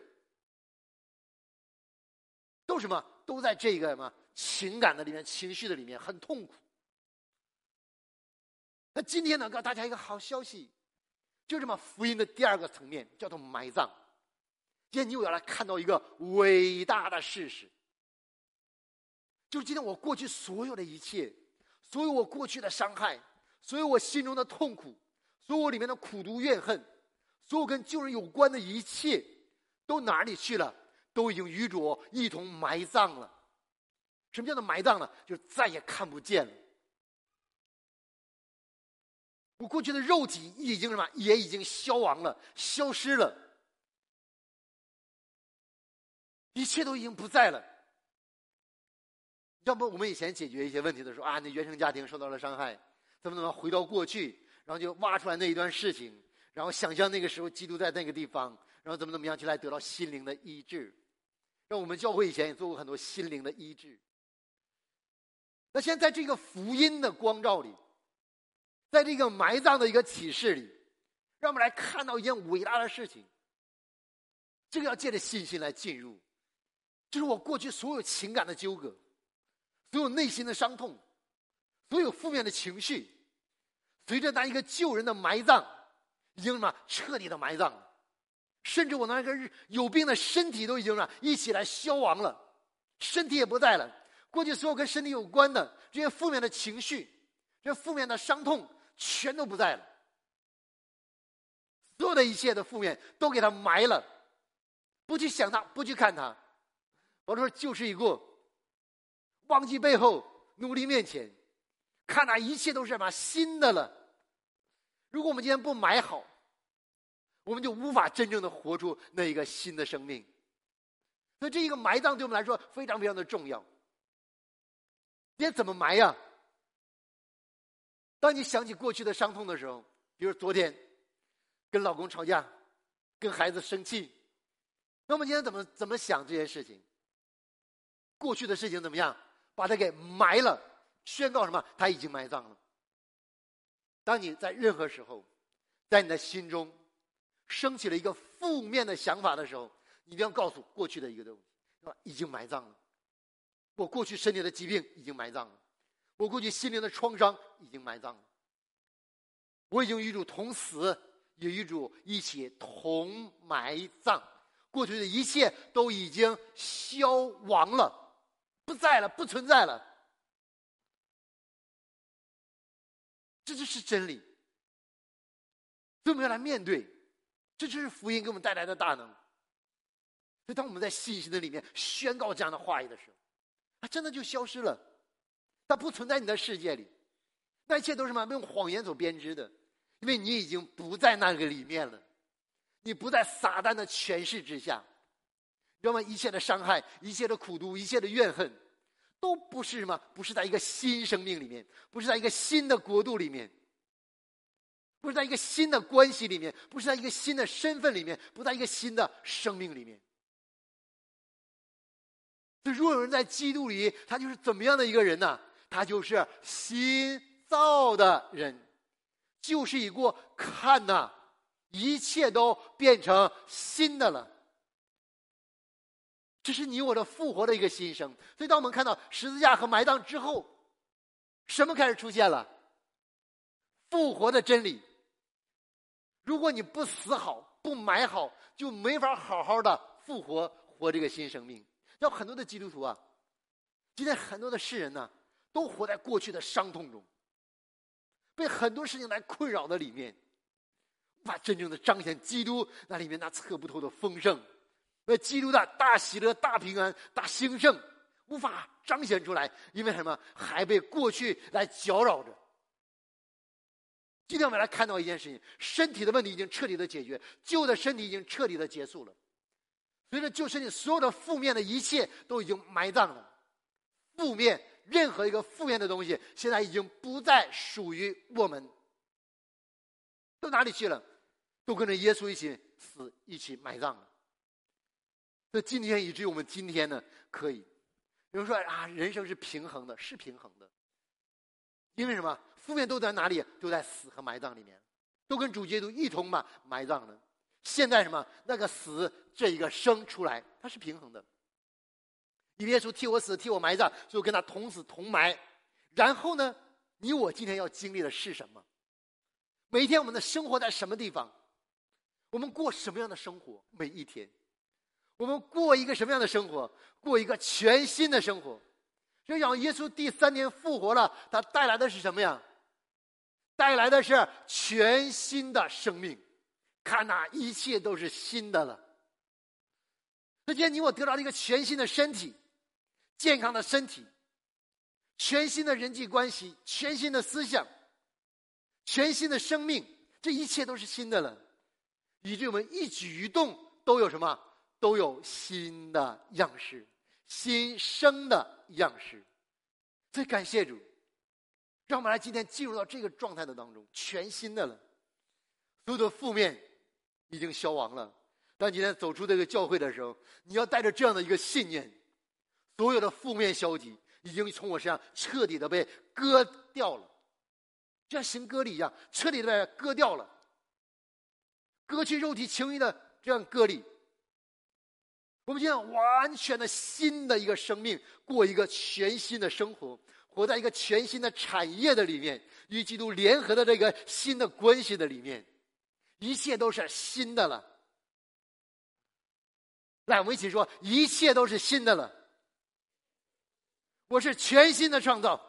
都什么？都在这个什么情感的里面、情绪的里面，很痛苦。那今天呢，告诉大家一个好消息，就这么福音的第二个层面，叫做埋葬。今天你又要来看到一个伟大的事实，就是今天我过去所有的一切，所有我过去的伤害，所有我心中的痛苦，所有我里面的苦毒怨恨，所有跟旧人有关的一切，都哪里去了？都已经与主一同埋葬了。什么叫做埋葬呢？就是再也看不见了。我过去的肉体已经什么？也已经消亡了，消失了，一切都已经不在了。要不我们以前解决一些问题的时候啊，那原生家庭受到了伤害，怎么怎么回到过去，然后就挖出来那一段事情，然后想象那个时候基督在那个地方，然后怎么怎么样去来得到心灵的医治。让我们教会以前也做过很多心灵的医治。那现在在这个福音的光照里，在这个埋葬的一个启示里，让我们来看到一件伟大的事情。这个要借着信心来进入，就是我过去所有情感的纠葛，所有内心的伤痛，所有负面的情绪，随着那一个旧人的埋葬，已经什么彻底的埋葬了。甚至我那个有病的身体都已经什么一起来消亡了，身体也不在了。过去所有跟身体有关的这些负面的情绪，这些负面的伤痛全都不在了，所有的一切的负面都给它埋了，不去想它，不去看它。我说就是一个忘记背后，努力面前，看那一切都是什么新的了。如果我们今天不埋好，我们就无法真正的活出那一个新的生命。所以这一个埋葬对我们来说非常非常的重要。今天怎么埋呀？当你想起过去的伤痛的时候，比如昨天跟老公吵架，跟孩子生气，那我们今天怎么怎么想这件事情？过去的事情怎么样？把它给埋了，宣告什么？它已经埋葬了。当你在任何时候，在你的心中升起了一个负面的想法的时候，你一定要告诉过去的一个东西，已经埋葬了。我过去身体的疾病已经埋葬了，我过去心灵的创伤已经埋葬了。我已经与主同死，也与主一起同埋葬。过去的一切都已经消亡了，不在了，不存在了。这就是真理，所以我们要来面对，这就是福音给我们带来的大能。所以当我们在信心的里面宣告这样的话语的时候，它真的就消失了，它不存在你的世界里。那一切都是什么？用谎言所编织的，因为你已经不在那个里面了， 你不在撒旦的权势之下。你知道吗？一切的伤害，一切的苦毒，一切的怨恨，都不是什么，不是在一个新生命里面，不是在一个新的国度里面，不是在一个新的关系里面，不是在一个新的身份里面，不在一个新的生命里面。所以，如果有人在基督里，他就是怎么样的一个人呢？他就是新造的人，就是已过，看呐，一切都变成新的了。这是你我的复活的一个新生。所以当我们看到十字架和埋葬之后，什么开始出现了？复活的真理。如果你不死好，不埋好，就没法好好的复活，活这个新生命。要很多的基督徒啊，今天很多的世人呢，都活在过去的伤痛中，被很多事情来困扰的里面，无法真正的彰显基督那里面那测不透的丰盛，那基督的大喜乐、大平安、大兴盛，无法彰显出来，因为什么？还被过去来搅扰着。今天我们来看到一件事情，身体的问题已经彻底的解决，旧的身体已经彻底的结束了。随着旧身体所有的负面的一切都已经埋葬了，负面任何一个负面的东西现在已经不再属于我们，到哪里去了？都跟着耶稣一起死，一起埋葬了。所以今天以至于我们今天呢，可以有人说啊，人生是平衡的，是平衡的。因为什么？负面都在哪里？都在死和埋葬里面，都跟主基督一同嘛埋葬了。现在什么？那个死这一个生出来，它是平衡的。因为耶稣替我死，替我埋葬，所以我跟他同死同埋。然后呢，你我今天要经历的是什么？每一天我们的生活在什么地方？我们过什么样的生活？每一天我们过一个什么样的生活？过一个全新的生活。就像耶稣第三天复活了，他带来的是什么呀？带来的是全新的生命。看哪，一切都是新的了。那今天你我得到了一个全新的身体，健康的身体，全新的人际关系，全新的思想，全新的生命，这一切都是新的了。以至于我们一举一动都有什么？都有新的样式，新生的样式。所以感谢主，让我们来今天进入到这个状态的当中，全新的了。所有的负面已经消亡了。当今天走出这个教会的时候，你要带着这样的一个信念，所有的负面消极已经从我身上彻底的被割掉了，就像行割礼一样，彻底的被割掉了，割去肉体情欲的这样割礼。我们今天完全的新的一个生命，过一个全新的生活，活在一个全新的产业的里面，与基督联合的这个新的关系的里面，一切都是新的了。来，我们一起说，一切都是新的了。我是全新的创造。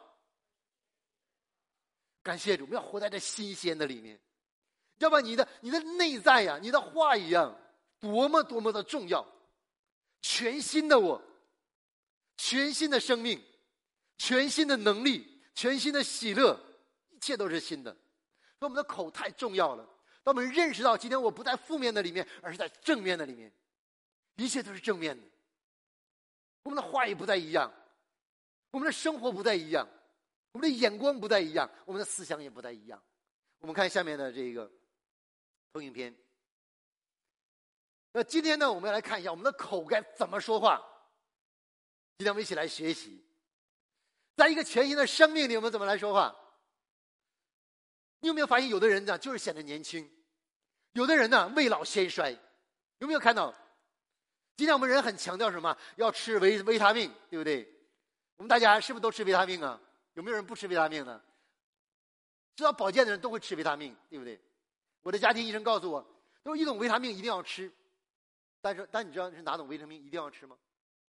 感谢主，我们要活在这新鲜的里面。要不然你的你的内在呀、啊，你的话语啊，多么多么的重要。全新的我，全新的生命，全新的能力，全新的喜乐，一切都是新的。所以我们的口太重要了。当我们认识到今天我不在负面的里面，而是在正面的里面，一切都是正面的。我们的话语不再一样，我们的生活不再一样，我们的眼光不再一样，我们的思想也不再一样。我们看下面的这个投影片。那今天呢，我们要来看一下我们的口该怎么说话。今天我们一起来学习，在一个全新的生命里，我们怎么来说话？你有没有发现，有的人呢就是显得年轻，有的人呢未老先衰？有没有看到？今天我们人很强调什么？要吃维维他命，对不对？我们大家是不是都吃维他命啊？有没有人不吃维他命呢？知道保健的人都会吃维他命，对不对？我的家庭医生告诉我，都是一种维他命一定要吃。但是，但你知道是哪种维生素一定要吃吗？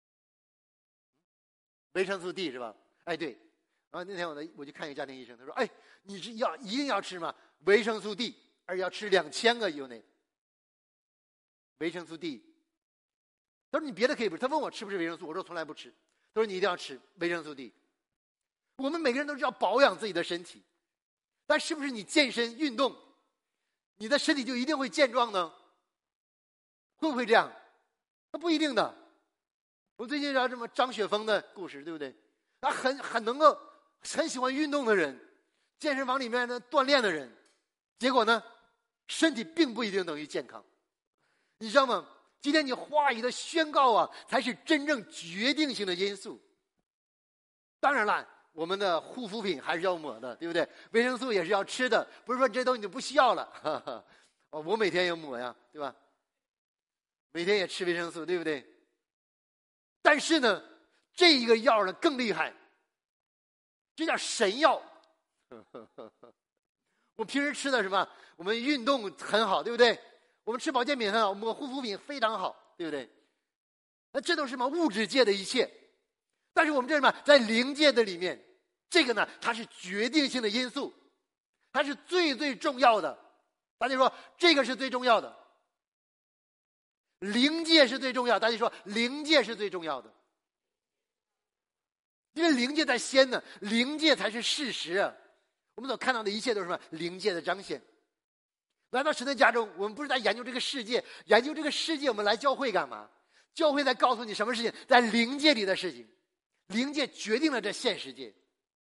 维生素 D 是吧？哎，对。然后那天我的我就看一个家庭医生，他说：“哎，你是要一定要吃吗？维生素 D， 而要吃两千个 unit。维生素 D。他说你别的可以不吃。他问我吃不吃维生素，我说从来不吃。他说你一定要吃维生素 D。我们每个人都是要保养自己的身体，但是不是你健身运动，你的身体就一定会健壮呢？ 会不会这样？那不一定的。我们最近聊什么张雪峰的故事，对不对？他很很能够很喜欢运动的人，健身房里面呢锻炼的人，结果呢，身体并不一定等于健康，你知道吗？今天你话语的宣告啊，才是真正决定性的因素。当然了，我们的护肤品还是要抹的，对不对？维生素也是要吃的，不是说这些东西就不需要了。哈哈，我每天也抹呀，对吧？每天也吃维生素，对不对？但是呢，这一个药呢更厉害，这叫神药。我平时吃的什么？我们运动很好，对不对？我们吃保健品很好，抹护肤品非常好，对不对？那这都是什么物质界的一切。但是我们这什么，在灵界的里面，这个呢，它是决定性的因素，它是最最重要的。大家说这个是最重要的，灵界是最重要。大家说灵界是最重要的，因为灵界在先呢，灵界才是事实啊。我们所看到的一切都是什么？灵界的彰显。来到神的家中，我们不是在研究这个世界，研究这个世界，我们来教会干嘛？教会在告诉你什么事情？在灵界里的事情。灵界决定了这现实界，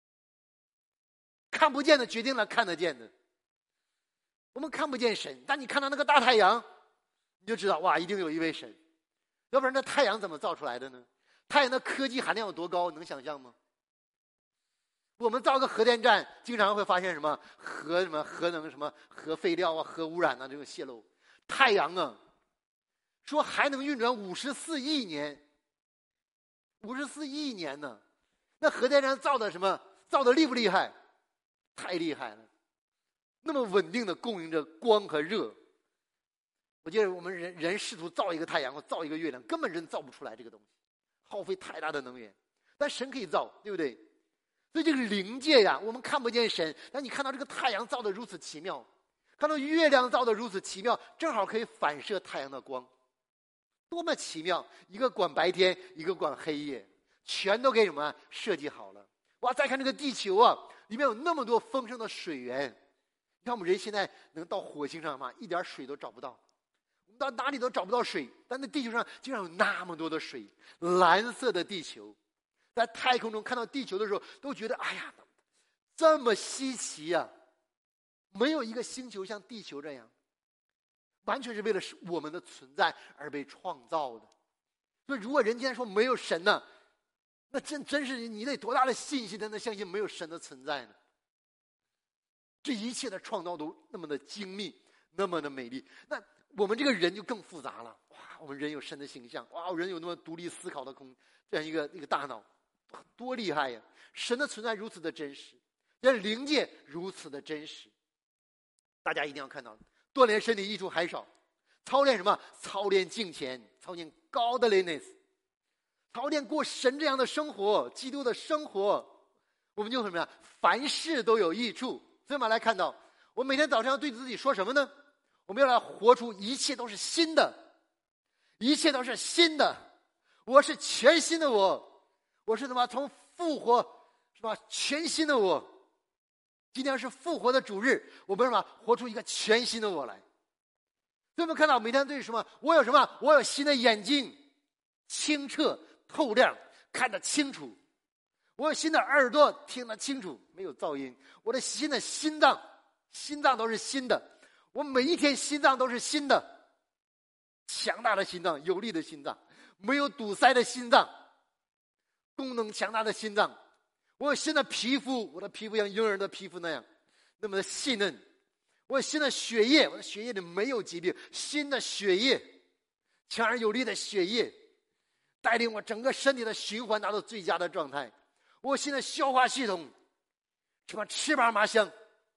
看不见的决定了看得见的。我们看不见神，但你看到那个大太阳，你就知道哇，一定有一位神。要不然那太阳怎么造出来的呢？太阳的科技含量有多高，能想象吗？我们造个核电站，经常会发现什么核什么核能什么核废料啊、核污染啊这种泄漏。太阳啊，说还能运转五十四亿年。五十四亿年呢，那核电站造的什么？造的厉不厉害？太厉害了，那么稳定的供应着光和热。我记得我们人人试图造一个太阳或造一个月亮，根本人造不出来这个东西，耗费太大的能源。但神可以造，对不对？所以这个灵界呀，我们看不见神，但你看到这个太阳造的如此奇妙，看到月亮造的如此奇妙，正好可以反射太阳的光。多么奇妙！一个管白天，一个管黑夜，全都给什么设计好了？哇！再看这个地球啊，里面有那么多丰盛的水源。你看我们人现在能到火星上吗？一点水都找不到，我们到哪里都找不到水。但在地球上竟然有那么多的水，蓝色的地球，在太空中看到地球的时候，都觉得哎呀，这么稀奇呀、啊！没有一个星球像地球这样。完全是为了我们的存在而被创造的。所以如果人今天说没有神呢，那真真是你得多大的信心才能相信没有神的存在呢？这一切的创造都那么的精密，那么的美丽。那我们这个人就更复杂了。哇，我们人有神的形象，哇，人有那么独立思考的空这样一个一个大脑，多厉害呀！神的存在如此的真实，但灵界如此的真实，大家一定要看到。锻炼身体益处还少，操练什么？操练敬虔，操练 godliness， 操练过神这样的生活，基督的生活，我们就什么呀？凡事都有益处。所以我们来看到，我每天早上要对自己说什么呢？我们要来活出一切都是新的，一切都是新的。我是全新的我，我是什么？从复活是吧？全新的我。今天是复活的主日，我们什么？活出一个全新的我来。所以我们看到每天对什么？我有什么？我有新的眼睛，清澈透亮，看得清楚。我有新的耳朵，听得清楚，没有噪音。我的新的心脏，心脏都是新的。我每一天心脏都是新的，强大的心脏，有力的心脏，没有堵塞的心脏，功能强大的心脏。我有新的皮肤，我的皮肤像婴儿的皮肤那样，那么的细嫩。我有新的血液，我的血液里没有疾病，新的血液，强而有力的血液，带领我整个身体的循环达到最佳的状态。我有新的消化系统，什么吃嘛嘛香。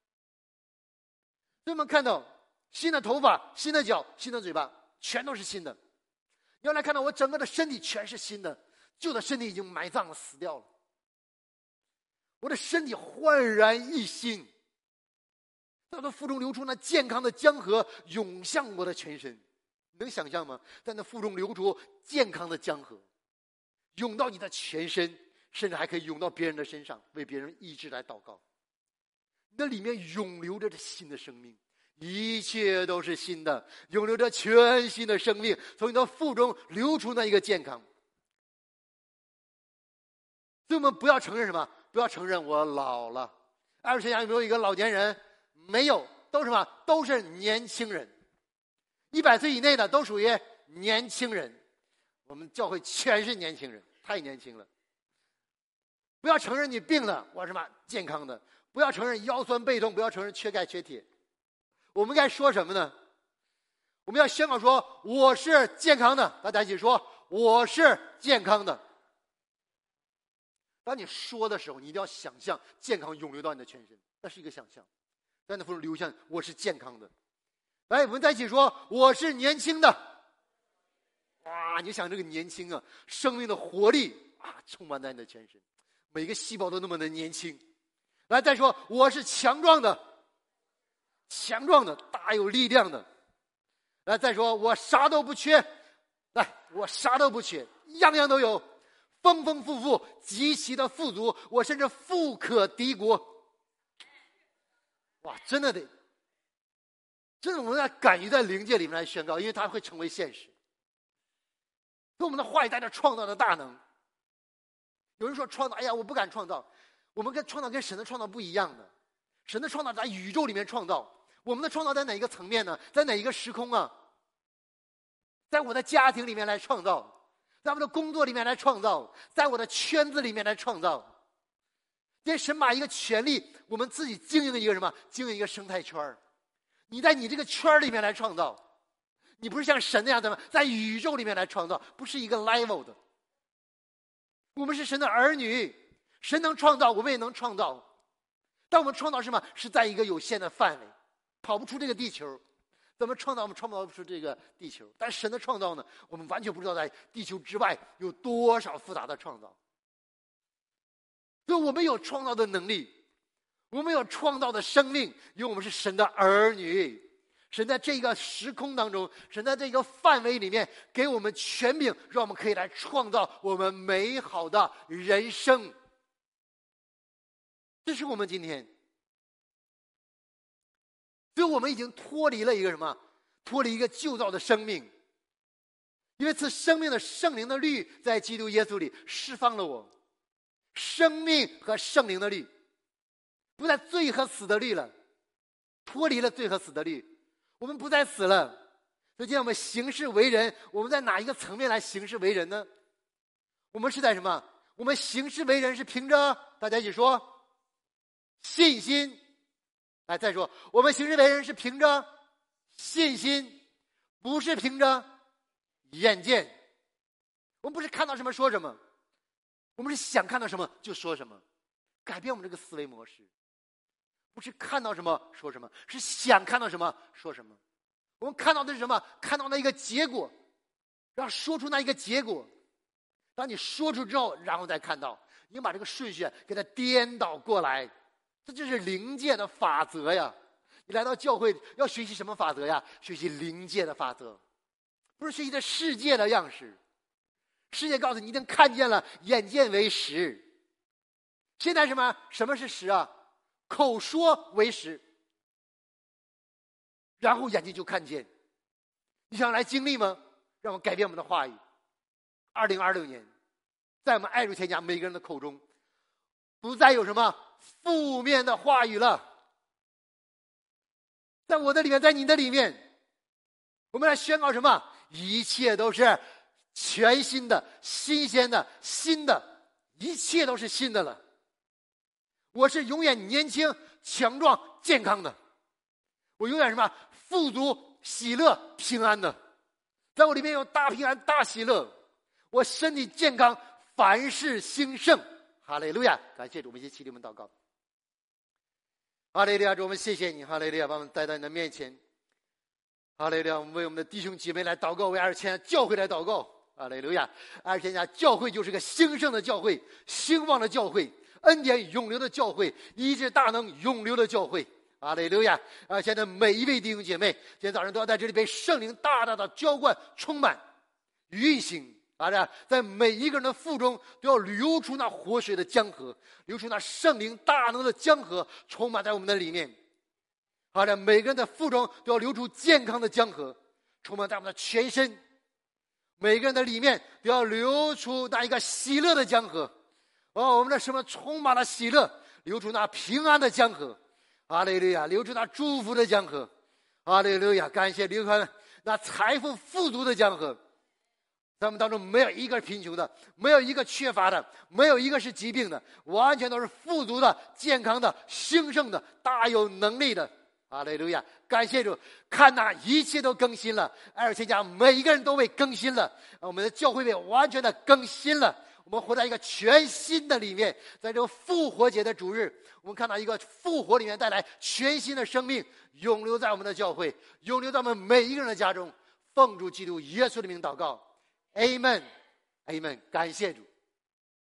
所以我们看到新的头发、新的脚、新的嘴巴，全都是新的。你要来看到我整个的身体全是新的，旧的身体已经埋葬了，死掉了。我的身体焕然一新，在我的腹中流出那健康的江河，涌向我的全身。你能想象吗？在那腹中流出健康的江河，涌到你的全身，甚至还可以涌到别人的身上，为别人医治来祷告。你的里面涌流着这新的生命， 一切都是新的，拥有着全新的生命，从你的腹中流出那一个健康。所以我们不要承认什么？不要承认我老了。爱如神家有没有一个老年人？没有，都是什么？都是年轻人。一百岁以内的都属于年轻人。我们教会全是年轻人，太年轻了。不要承认你病了，我是什么健康的。不要承认腰酸背痛，不要承认缺钙缺铁。我们该说什么呢？我们要宣告说我是健康的。大家一起说我是健康的。当你说的时候，你一定要想象健康涌流到你的全身，那是一个想象。在你的腹中流向我是健康的。来，我们在一起说我是年轻的。哇，你想这个年轻啊，生命的活力啊，充满在你的全身，每个细胞都那么的年轻。来，再说我是强壮的，强壮的，大有力量的。来，再说我啥都不缺，来，我啥都不缺，样样都有，丰丰富富，极其的富足，我甚至富可敌国。哇，真的得，真的我们要敢于在灵界里面来宣告，因为它会成为现实。所以我们的话语带着创造的大能。有人说创造，哎呀，我不敢创造。我们跟创造跟神的创造不一样的。神的创造在宇宙里面创造，我们的创造在哪一个层面呢？在哪一个时空啊？在我的家庭里面来创造，在我的工作里面来创造，在我的圈子里面来创造。因为神把一个权利，我们自己经营一个什么？经营一个生态圈。你在你这个圈里面来创造，你不是像神那样的在宇宙里面来创造，不是一个 level 的。我们是神的儿女，神能创造，我们也能创造。但我们创造什么？是在一个有限的范围，跑不出这个地球。怎么创造？我们创造不出这个地球。但神的创造呢？我们完全不知道在地球之外有多少复杂的创造。所以我们有创造的能力，我们有创造的生命，因为我们是神的儿女。神在这个时空当中，神在这个范围里面给我们权柄，让我们可以来创造我们美好的人生。这是我们今天，所以我们已经脱离了一个什么？脱离一个旧造的生命。因为赐生命的圣灵的律在基督耶稣里释放了我。生命和圣灵的律，不再罪和死的律了，脱离了罪和死的律，我们不再死了。所以今天我们行事为人，我们在哪一个层面来行事为人呢？我们是在什么？我们行事为人是凭着，大家一起说，信心。来，再说，我们行事为人是凭着信心，不是凭着眼见。我们不是看到什么说什么，我们是想看到什么就说什么，改变我们这个思维模式。不是看到什么说什么，是想看到什么说什么。我们看到的是什么？看到那一个结果，然后说出那一个结果。当你说出之后，然后再看到，你把这个顺序给它颠倒过来，这就是灵界的法则呀。你来到教会要学习什么法则呀？学习灵界的法则，不是学习这世界的样式。世界告诉你，一定看见了，眼见为实。现在什么？什么是实啊？口说为实，然后眼睛就看见。你想来经历吗？让我改变我们的话语。二零二六年，在我们爱主天家每个人的口中，不再有什么负面的话语了。在我的里面，在你的里面，我们来宣告什么？一切都是全新的、新鲜的、新的，一切都是新的了。我是永远年轻、强壮、健康的。我永远什么？富足、喜乐、平安的。在我里面有大平安、大喜乐。我身体健康，凡事兴盛。哈利路亚！感谢主，我们一起起立，我们祷告。哈利路亚！主，我们谢谢你，哈利路亚，把我们带到你的面前。哈利路亚！我们为我们的弟兄姐妹来祷告，为二千教会来祷告。哈利路亚！二千家教会就是个兴盛的教会，兴旺的教会，恩典永流的教会，医治大能永流的教会。哈利路亚！啊，现在每一位弟兄姐妹，今天早上都要在这里被圣灵大大的浇灌、充满、运行。啊，这在每一个人的腹中都要流出那活水的江河，流出那圣灵大能的江河，充满在我们的里面。 好的，每个人的腹中都要流出健康的江河，充满在我们的全身。每个人的里面都要流出那一个喜乐的江河。哦，我们的生命充满了喜乐，流出那平安的江河。哈利路亚，流出那祝福的江河。哈利路亚，感谢流出那财富富足的江河。在我们当中没有一个是贫穷的，没有一个缺乏的，没有一个是疾病的，完全都是富足的、健康的、兴盛的、大有能力的。哈利路亚，感谢主，看哪，一切都更新了，而且讲每一个人都被更新了，我们的教会被完全的更新了。我们活在一个全新的里面，在这个复活节的主日，我们看到一个复活里面带来全新的生命，永留在我们的教会，永留在我们每一个人的家中。奉主基督耶稣的名祷告， Amen， Amen， 感谢主。